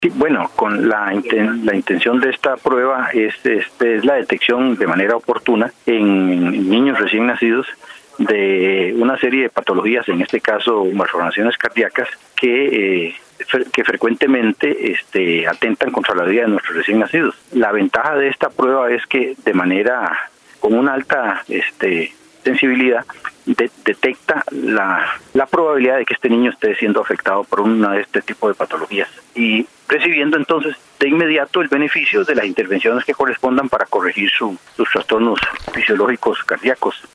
Sí, bueno, con la intención de esta prueba es la detección de manera oportuna en niños recién nacidos de una serie de patologías, en este caso malformaciones cardíacas, que frecuentemente atentan contra la vida de nuestros recién nacidos. La ventaja de esta prueba es que con una alta sensibilidad, detecta la probabilidad de que este niño esté siendo afectado por una de este tipo de patologías y recibiendo entonces de inmediato el beneficio de las intervenciones que correspondan para corregir sus trastornos fisiológicos cardíacos.